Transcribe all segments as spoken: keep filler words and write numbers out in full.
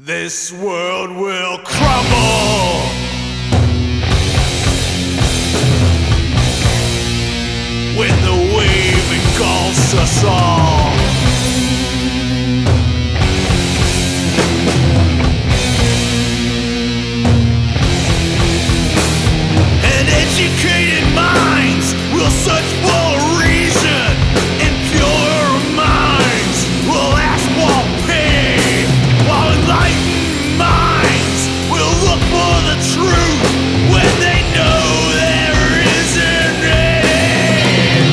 This world will crumble when the wave engulfs us all. And educated minds will search for a reason, and pure minds will ask for pain, while enlightened minds will look for the truth when they know there isn't any.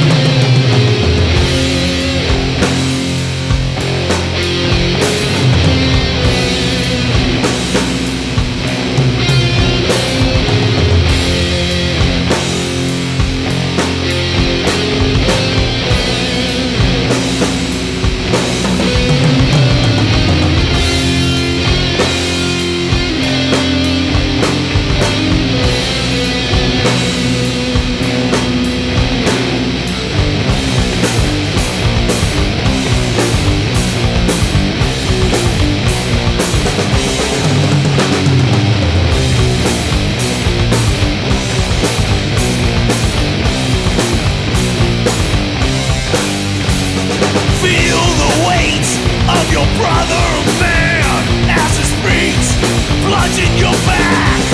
Your brother man as his feet bludgeon your back.